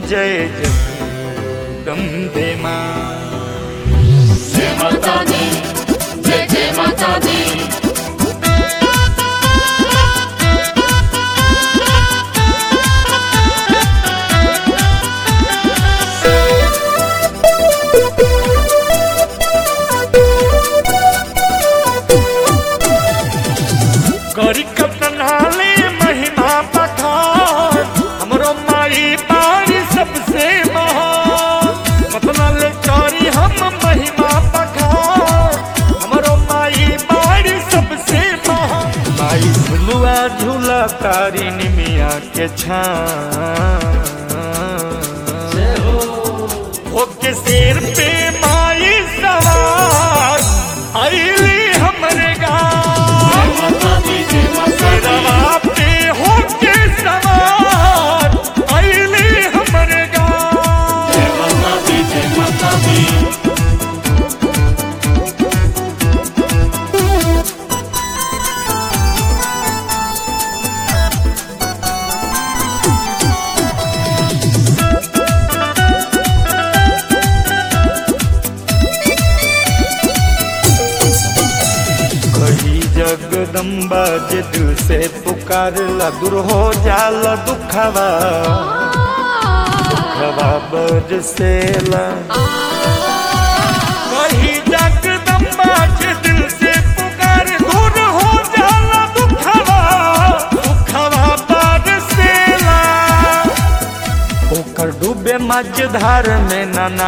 जय जगदम्बे माँ। जय माता दी, जय जय माता दी। करी कतनाले महिमा पखान, हमरो माई बारी सबसे महान। कतनाले करी हम महिमा पखान, हमरो माई बारी सबसे महान। माई झुलुआ झूला तारी निमिया के छान, ओके सिर पे माई सवार आईली हमरे गाँव। रवा पे होके सवार आईली हमरे गाँव। जय माता दी, जय माता दी। जगदम्बा जे दिल से पुकारला दूर हो जाला दुखवा, दुखवा बरसेला। कही जगदम्बा जे दिल से पुकार दूर हो जाला दुखवा, दुखवा बरसेला। ओकर डूबे मझधार में नना,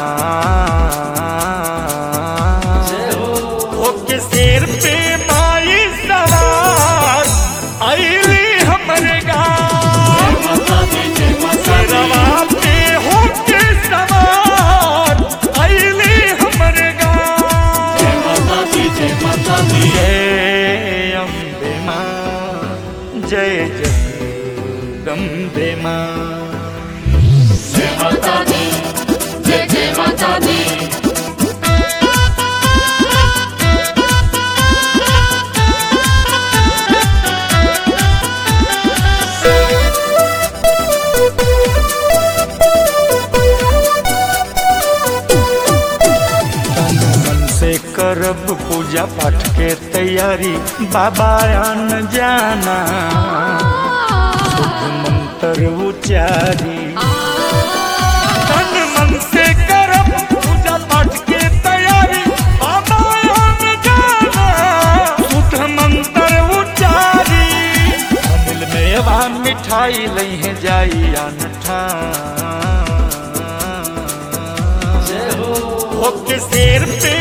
ओके सिर पे माई सवार आईली हमरे गाँव। रवा पे होके सवार आईली हमरे गाँव। जय माता दी, जय माता दी। जय अम्बे माँ, जय जगदम्बे माँ। जय माता दी, जय जय माता दी। करब पूजा पाठ के तैयारी, बाबा आन जाना शुभ मंत्र उचारी। तन मन से करब पूजा पाठ के तैयारी, बाबा आन जाना शुभ मंत्र उचारी। मिल मेवा मिठाई लहे जाई अनठा, ओके सिर पे